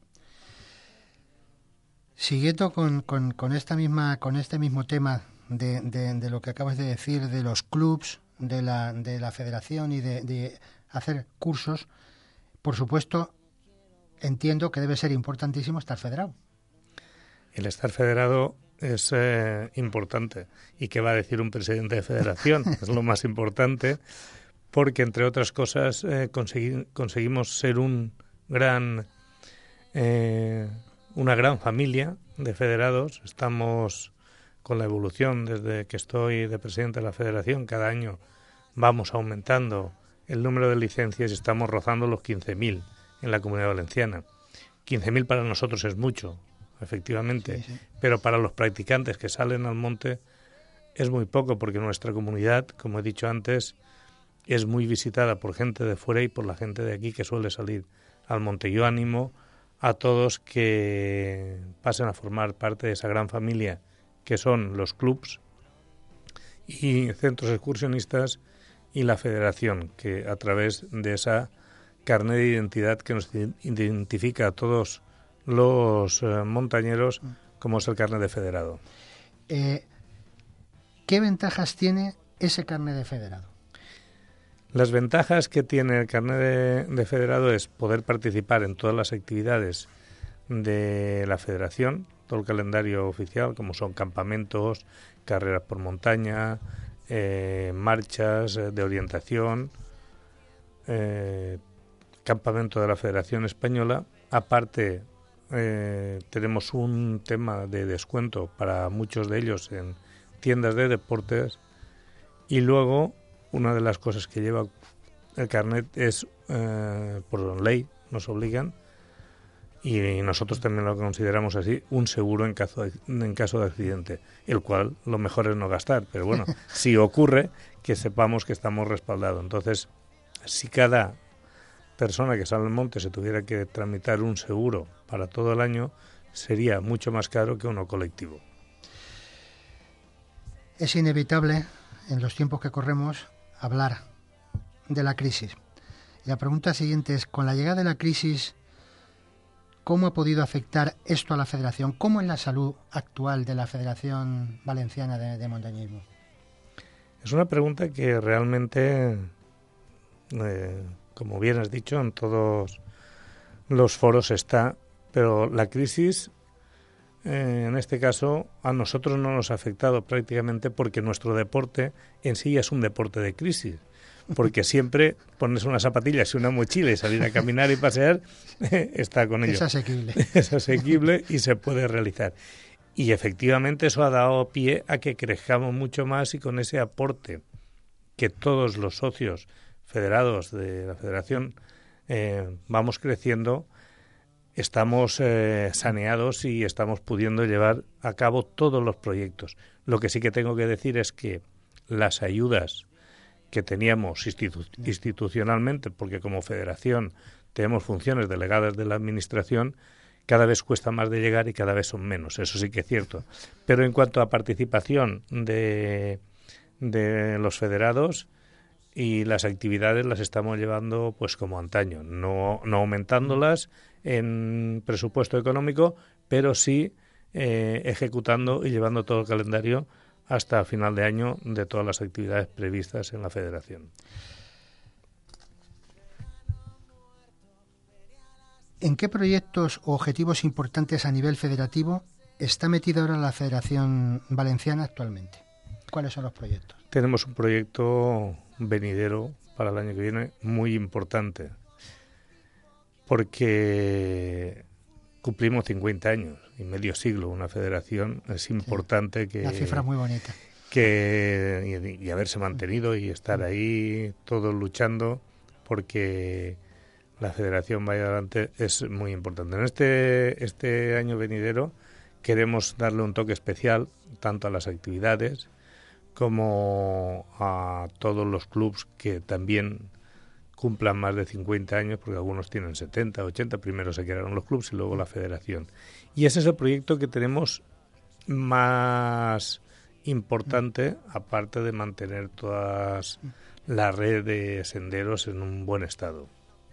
Siguiendo con este mismo tema de lo que acabas de decir, de los clubs, de la federación y de hacer cursos, por supuesto, entiendo que debe ser importantísimo estar federado. El estar federado es importante. ¿Y qué va a decir un presidente de federación? Es lo más importante, porque entre otras cosas conseguimos ser una gran familia de federados. Estamos con la evolución desde que estoy de presidente de la federación. Cada año vamos aumentando el número de licencias y estamos rozando los 15.000 en la Comunidad Valenciana. 15.000 para nosotros es mucho, efectivamente, sí. Pero para los practicantes que salen al monte es muy poco, porque nuestra comunidad, como he dicho antes, es muy visitada por gente de fuera y por la gente de aquí que suele salir al monte. Yo animo a todos que pasen a formar parte de esa gran familia que son los clubs y centros excursionistas y la federación, que a través de esa carnet de identidad que nos identifica a todos los montañeros, como es el carnet de federado. ¿Qué ventajas tiene ese carnet de federado? Las ventajas que tiene el carnet de federado es poder participar en todas las actividades de la federación, todo el calendario oficial, como son campamentos, carreras por montaña, marchas de orientación, campamento de la Federación Española. Aparte, tenemos un tema de descuento para muchos de ellos en tiendas de deportes, y luego una de las cosas que lleva el carnet es, por ley, nos obligan, y nosotros también lo consideramos así, un seguro en caso de accidente, el cual lo mejor es no gastar, pero bueno, si ocurre, que sepamos que estamos respaldados. Entonces, si cada persona que sale al monte se tuviera que tramitar un seguro para todo el año, sería mucho más caro que uno colectivo. Es inevitable, en los tiempos que corremos, hablar de la crisis. Y la pregunta siguiente es, con la llegada de la crisis, ¿cómo ha podido afectar esto a la federación? ¿Cómo es la salud actual de la Federación Valenciana de Montañismo? Es una pregunta que realmente, como bien has dicho, en todos los foros está, pero la crisis, en este caso, a nosotros no nos ha afectado prácticamente, porque nuestro deporte en sí es un deporte de crisis. Porque siempre pones unas zapatillas y una mochila y salir a caminar y pasear está con ello. Es asequible. Es asequible y se puede realizar. Y efectivamente eso ha dado pie a que crezcamos mucho más, y con ese aporte que todos los socios federados de la federación vamos creciendo, estamos saneados y estamos pudiendo llevar a cabo todos los proyectos. Lo que sí que tengo que decir es que las ayudas que teníamos institucionalmente, porque como federación tenemos funciones delegadas de la administración, cada vez cuesta más de llegar y cada vez son menos, eso sí que es cierto. Pero en cuanto a participación de los federados y las actividades, las estamos llevando pues como antaño, no aumentándolas en presupuesto económico, pero sí ejecutando y llevando todo el calendario hasta final de año de todas las actividades previstas en la federación. ¿En qué proyectos o objetivos importantes a nivel federativo está metida ahora la Federación Valenciana actualmente? ¿Cuáles son los proyectos? Tenemos un proyecto venidero para el año que viene muy importante, porque cumplimos 50 años y medio siglo. Una federación es importante, que la cifra muy bonita, y haberse mantenido y estar ahí todos luchando porque la federación vaya adelante es muy importante. En este año venidero queremos darle un toque especial tanto a las actividades como a todos los clubs que también cumplan más de 50 años, porque algunos tienen 70, 80, primero se crearon los clubs y luego la federación. Y ese es el proyecto que tenemos más importante, aparte de mantener toda la red de senderos en un buen estado.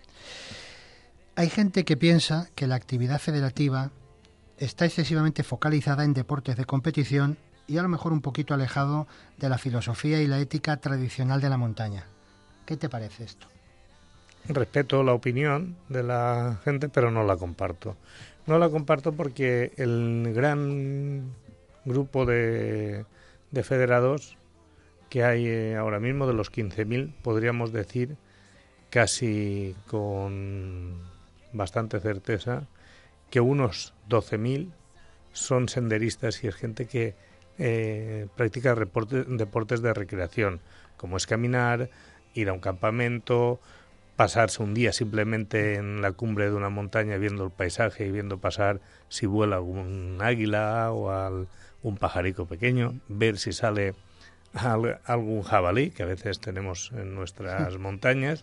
Hay gente que piensa que la actividad federativa está excesivamente focalizada en deportes de competición y a lo mejor un poquito alejado de la filosofía y la ética tradicional de la montaña. ¿Qué te parece esto? Respeto la opinión de la gente, pero no la comparto. No la comparto porque el gran grupo de federados que hay ahora mismo, de los 15.000, podríamos decir casi con bastante certeza que unos 12.000 son senderistas y es gente que practica deportes de recreación, como es caminar, ir a un campamento, pasarse un día simplemente en la cumbre de una montaña viendo el paisaje y viendo pasar si vuela algún águila o un pajarico pequeño, ver si sale algún jabalí, que a veces tenemos en nuestras montañas,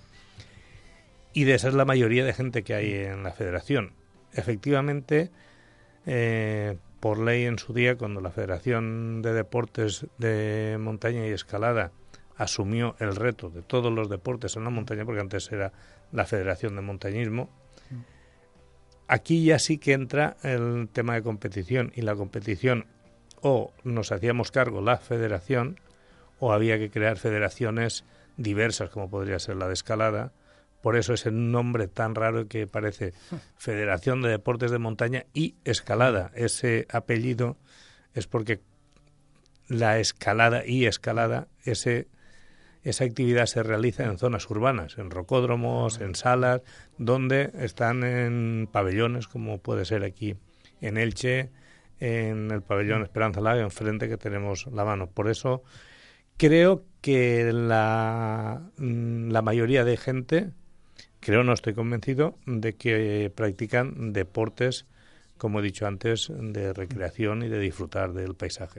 y de esa es la mayoría de gente que hay en la federación. Efectivamente, por ley en su día, cuando la Federación de Deportes de Montaña y Escalada asumió el reto de todos los deportes en la montaña, porque antes era la Federación de Montañismo, aquí ya sí que entra el tema de competición, y la competición o nos hacíamos cargo la federación o había que crear federaciones diversas, como podría ser la de escalada. Por eso ese nombre tan raro que parece Federación de Deportes de Montaña y Escalada. Ese apellido es porque la escalada y escalada, esa actividad se realiza en zonas urbanas, en rocódromos, en salas, donde están en pabellones, como puede ser aquí en Elche, en el pabellón Esperanza Laga, enfrente, que tenemos la mano. Por eso creo que la mayoría de gente, no estoy convencido, de que practican deportes, como he dicho antes, de recreación y de disfrutar del paisaje.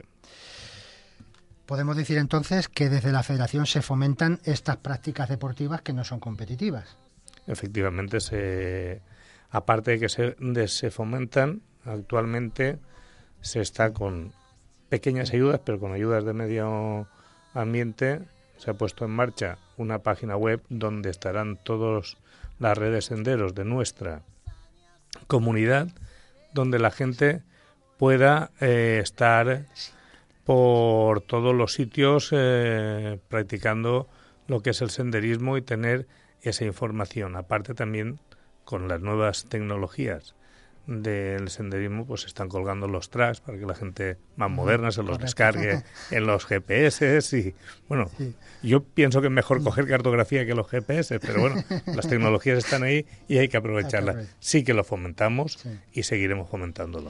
Podemos decir entonces que desde la federación se fomentan estas prácticas deportivas que no son competitivas. Efectivamente, aparte de que se fomentan, actualmente se está con pequeñas ayudas, pero con ayudas de medio ambiente, se ha puesto en marcha una página web donde estarán todas las redes senderos de nuestra comunidad, donde la gente pueda estar por todos los sitios practicando lo que es el senderismo y tener esa información. Aparte, también con las nuevas tecnologías del senderismo, pues están colgando los tracks para que la gente más moderna se los descargue en los GPS. Y bueno, yo pienso que es mejor coger cartografía que los GPS, pero bueno, las tecnologías están ahí y hay que aprovecharlas. Sí que lo fomentamos y seguiremos fomentándolo.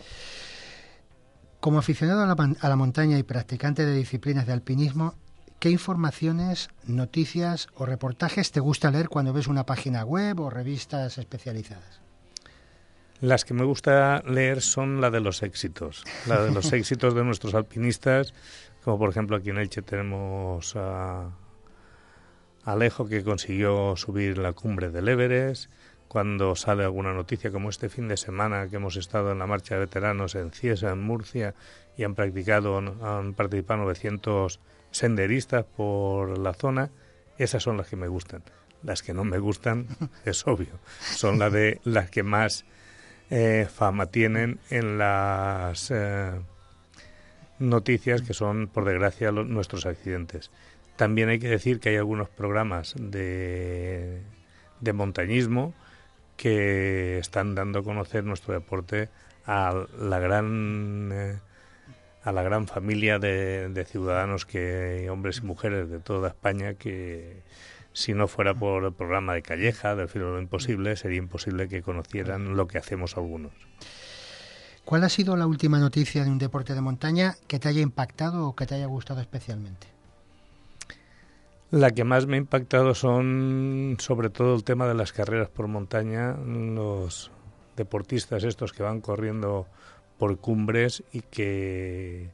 Como aficionado a la montaña y practicante de disciplinas de alpinismo, ¿qué informaciones, noticias o reportajes te gusta leer cuando ves una página web o revistas especializadas? Las que me gusta leer son la de los éxitos de nuestros alpinistas, como por ejemplo aquí en Elche tenemos a Alejo, que consiguió subir la cumbre del Everest. Cuando sale alguna noticia, como este fin de semana que hemos estado en la marcha de veteranos en Ciesa, en Murcia, y han participado 900 senderistas por la zona, esas son las que me gustan. Las que no me gustan, es obvio, son las que más fama tienen en noticias que son, por desgracia, nuestros accidentes. También hay que decir que hay algunos programas de montañismo que están dando a conocer nuestro deporte a la gran familia de ciudadanos, hombres y mujeres de toda España, que si no fuera por el programa de Calleja, del Filo de lo Imposible, sería imposible que conocieran lo que hacemos algunos. ¿Cuál ha sido la última noticia de un deporte de montaña que te haya impactado o que te haya gustado especialmente? La que más me ha impactado son sobre todo el tema de las carreras por montaña, los deportistas estos que van corriendo por cumbres y que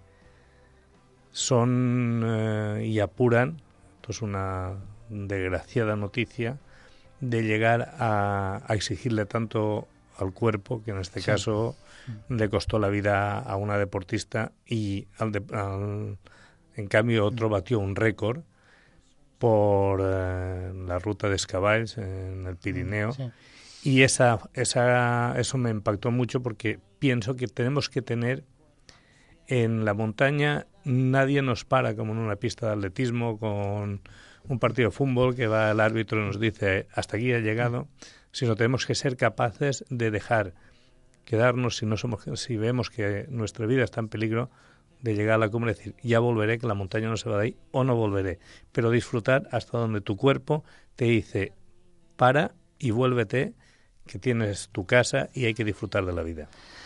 son y apuran. Esto es una desgraciada noticia de llegar a exigirle tanto al cuerpo, que en este caso le costó la vida a una deportista, y en cambio otro batió un récord por la ruta de Escavalls en el Pirineo. Sí. Y eso me impactó mucho, porque pienso que tenemos que tener en la montaña, nadie nos para como en una pista de atletismo con un partido de fútbol que va el árbitro y nos dice hasta aquí ha llegado, sino tenemos que ser capaces de dejar quedarnos, si vemos que nuestra vida está en peligro, de llegar a la cumbre y decir, ya volveré, que la montaña no se va de ahí, o no volveré, pero disfrutar hasta donde tu cuerpo te dice, para y vuélvete, que tienes tu casa y hay que disfrutar de la vida.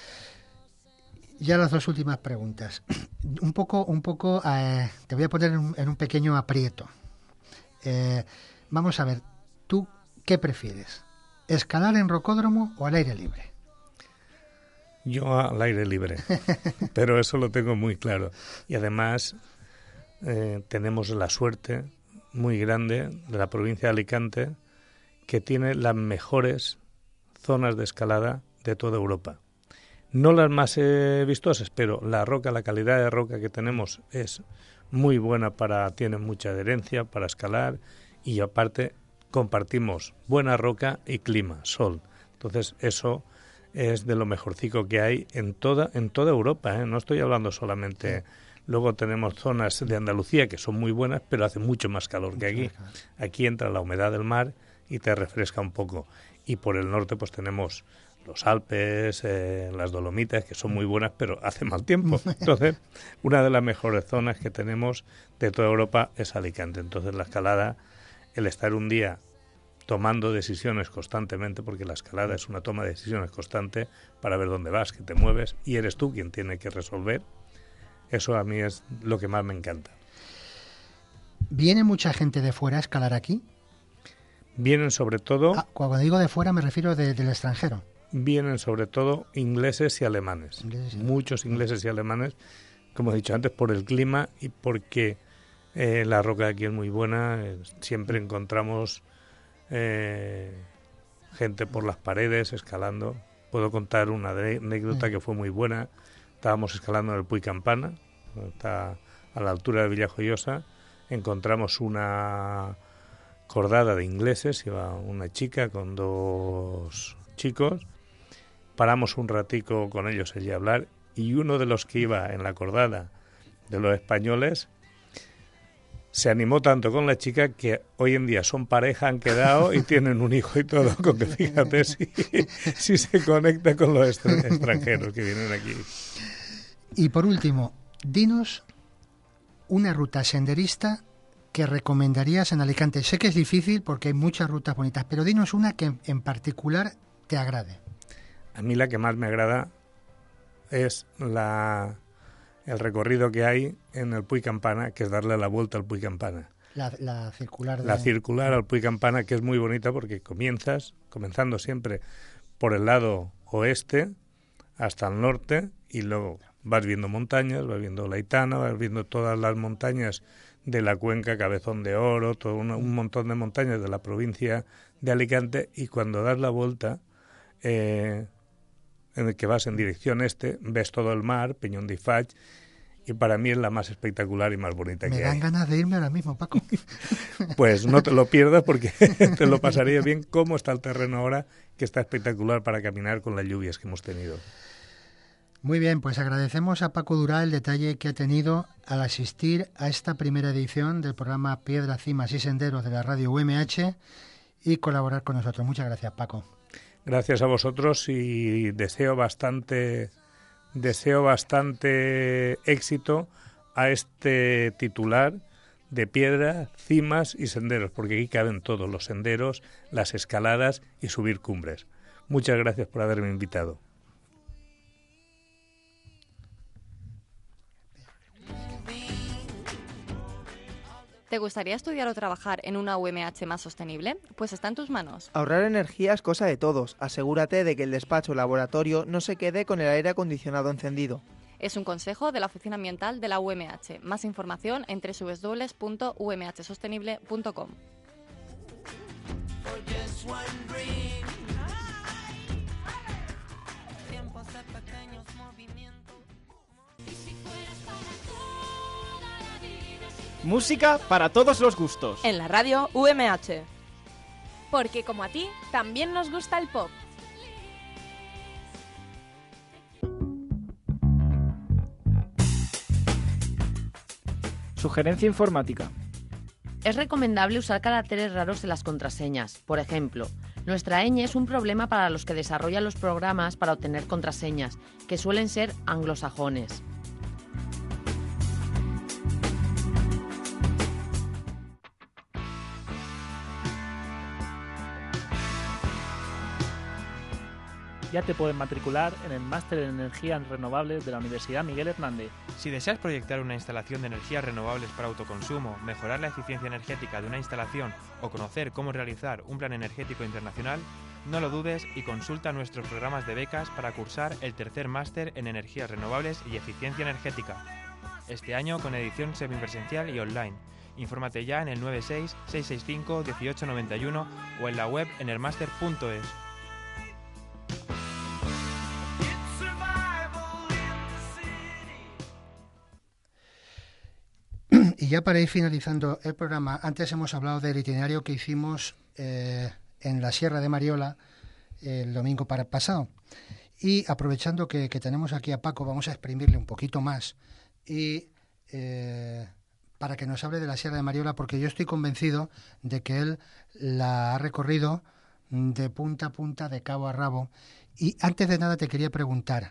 Ya las dos últimas preguntas. Un poco, te voy a poner en un pequeño aprieto. Vamos a ver, ¿tú qué prefieres? ¿Escalar en rocódromo o al aire libre? Yo al aire libre, pero eso lo tengo muy claro. Y además tenemos la suerte muy grande de la provincia de Alicante, que tiene las mejores zonas de escalada de toda Europa. No las más vistosas, pero la calidad de roca que tenemos es muy buena, tiene mucha adherencia para escalar, y aparte compartimos buena roca y clima, sol. Entonces eso es de lo mejorcico que hay en toda Europa, ¿eh? No estoy hablando solamente. Luego tenemos zonas de Andalucía que son muy buenas, pero hace mucho más calor que aquí. Aquí entra la humedad del mar y te refresca un poco. Y por el norte pues tenemos los Alpes, las Dolomitas, que son muy buenas, pero hace mal tiempo. Entonces, una de las mejores zonas que tenemos de toda Europa es Alicante. Entonces, la escalada, el estar un día tomando decisiones constantemente, porque la escalada es una toma de decisiones constante para ver dónde vas, que te mueves, y eres tú quien tiene que resolver. Eso a mí es lo que más me encanta. ¿Viene mucha gente de fuera a escalar aquí? Vienen sobre todo... Cuando digo de fuera me refiero del extranjero. Vienen sobre todo ingleses y alemanes. Muchos ingleses y alemanes, como he dicho antes, por el clima y porque la roca de aquí es muy buena. Siempre encontramos gente por las paredes escalando. Puedo contar una anécdota que fue muy buena. Estábamos escalando en el Puig Campana, está a la altura de Villajoyosa. Encontramos una cordada de ingleses, iba una chica con dos chicos. Paramos un ratico con ellos allí a hablar, y uno de los que iba en la cordada de los españoles se animó tanto con la chica que hoy en día son pareja, han quedado y tienen un hijo y todo, con que fíjate si se conecta con los extranjeros que vienen aquí. Y por último, dinos una ruta senderista que recomendarías en Alicante. Sé que es difícil porque hay muchas rutas bonitas, pero dinos una que en particular te agrade. A mí la que más me agrada es el recorrido que hay en el Puig Campana, que es darle la vuelta al Puig Campana. La circular. La circular al Puig Campana, que es muy bonita porque comenzando siempre por el lado oeste hasta el norte, y luego vas viendo montañas, vas viendo la Aitana, vas viendo todas las montañas de la cuenca Cabezón de Oro, todo un montón de montañas de la provincia de Alicante, y cuando das la vuelta, en el que vas en dirección este, ves todo el mar, Peñón de Faig, y para mí es la más espectacular y más bonita que hay. Me dan ganas de irme ahora mismo, Paco. Pues no te lo pierdas, porque te lo pasarías bien. Cómo está el terreno ahora, que está espectacular para caminar con las lluvias que hemos tenido. Muy bien, pues agradecemos a Paco Durá el detalle que ha tenido al asistir a esta primera edición del programa Piedra, Cimas y Senderos de la radio UMH y colaborar con nosotros. Muchas gracias, Paco. Gracias a vosotros y deseo bastante éxito a este titular de Piedra, Cimas y Senderos, porque aquí caben todos los senderos, las escaladas y subir cumbres. Muchas gracias por haberme invitado. ¿Te gustaría estudiar o trabajar en una UMH más sostenible? Pues está en tus manos. Ahorrar energía es cosa de todos. Asegúrate de que el despacho o laboratorio no se quede con el aire acondicionado encendido. Es un consejo de la Oficina Ambiental de la UMH. Más información en www.umhsostenible.com. Música para todos los gustos. En la radio UMH. Porque como a ti, también nos gusta el pop. Sugerencia informática. Es recomendable usar caracteres raros en las contraseñas. Por ejemplo, nuestra ñ es un problema para los que desarrollan los programas para obtener contraseñas, que suelen ser anglosajones. Ya te pueden matricular en el Máster en Energías Renovables de la Universidad Miguel Hernández. Si deseas proyectar una instalación de energías renovables para autoconsumo, mejorar la eficiencia energética de una instalación o conocer cómo realizar un plan energético internacional, no lo dudes y consulta nuestros programas de becas para cursar el tercer Máster en Energías Renovables y Eficiencia Energética. Este año con edición semipresencial y online. Infórmate ya en el 96-665-1891 o en la web enermaster.es. Y ya para ir finalizando el programa, antes hemos hablado del itinerario que hicimos en la Sierra de Mariola el domingo pasado. Y aprovechando que tenemos aquí a Paco, vamos a exprimirle un poquito más y para que nos hable de la Sierra de Mariola, porque yo estoy convencido de que él la ha recorrido de punta a punta, de cabo a rabo. Y antes de nada te quería preguntar,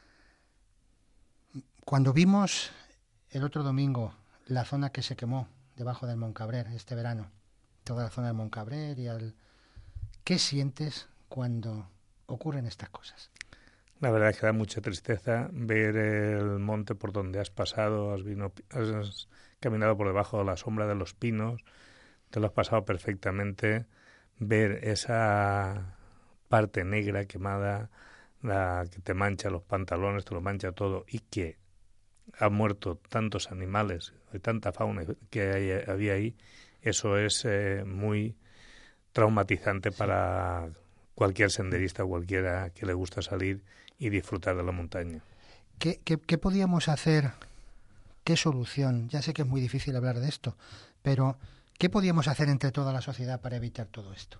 cuando vimos el otro domingo la zona que se quemó debajo del Moncabrer este verano, toda la zona del Moncabrer ¿qué sientes cuando ocurren estas cosas? La verdad es que da mucha tristeza ver el monte por donde has pasado, has caminado por debajo de la sombra de los pinos, te lo has pasado perfectamente, ver esa parte negra quemada, la que te mancha los pantalones, te lo mancha todo, y que han muerto tantos animales, de tanta fauna que había ahí, eso es muy traumatizante para cualquier senderista o cualquiera que le gusta salir y disfrutar de la montaña. ¿Qué podíamos hacer? ¿Qué solución? Ya sé que es muy difícil hablar de esto, pero ¿qué podíamos hacer entre toda la sociedad para evitar todo esto?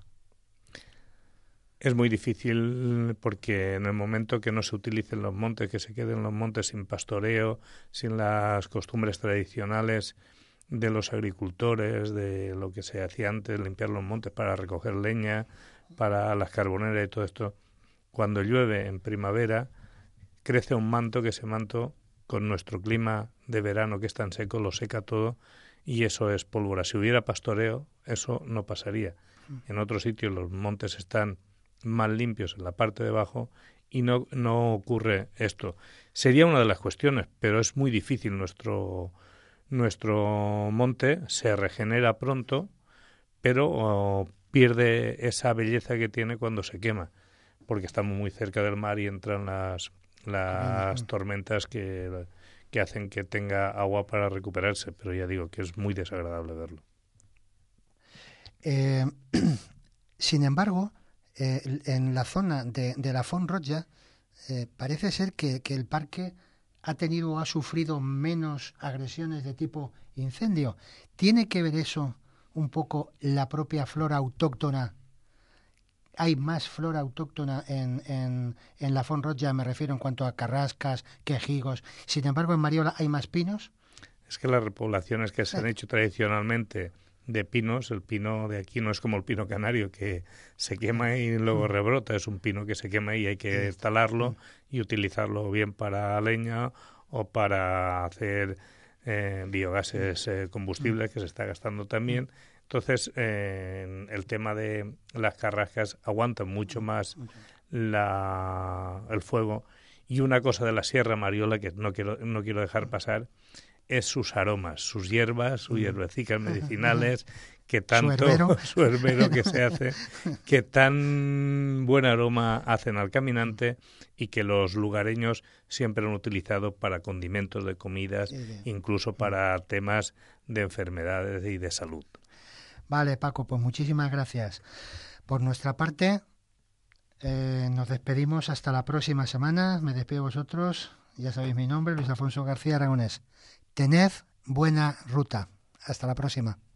Es muy difícil porque en el momento que no se utilicen los montes, que se queden los montes sin pastoreo, sin las costumbres tradicionales de los agricultores, de lo que se hacía antes, limpiar los montes para recoger leña, para las carboneras y todo esto, cuando llueve en primavera, crece un manto, que ese manto, con nuestro clima de verano que es tan seco, lo seca todo y eso es pólvora. Si hubiera pastoreo, eso no pasaría. En otros sitios los montes están más limpios en la parte de abajo y no ocurre esto. Sería una de las cuestiones, pero es muy difícil. Nuestro monte se regenera pronto, pero pierde esa belleza que tiene cuando se quema, porque estamos muy cerca del mar y entran las tormentas que hacen que tenga agua para recuperarse, pero ya digo que es muy desagradable verlo. Sin embargo, en la zona de la Font Roja parece ser que el parque ha tenido o ha sufrido menos agresiones de tipo incendio. ¿Tiene que ver eso un poco la propia flora autóctona hay más flora autóctona en la Font Rotja, me refiero en cuanto a carrascas, quejigos. Sin embargo, en Mariola hay más pinos. Es que las repoblaciones que se han hecho tradicionalmente de pinos, el pino de aquí no es como el pino canario, que se quema y luego rebrota. Es un pino que se quema y hay que talarlo y utilizarlo bien para leña o para hacer biogases combustibles, que se está gastando también. Entonces, el tema de las carrascas aguantan mucho más el fuego. Y una cosa de la Sierra Mariola que no quiero dejar pasar es sus aromas, sus hierbas, sus hierbecicas medicinales, que tanto su herbero que se hace, que tan buen aroma hacen al caminante y que los lugareños siempre han utilizado para condimentos de comidas, incluso para temas de enfermedades y de salud. Vale, Paco, pues muchísimas gracias. Por nuestra parte, nos despedimos hasta la próxima semana. Me despido de vosotros. Ya sabéis mi nombre, Luis Alfonso García Aragonés. Tened buena ruta. Hasta la próxima.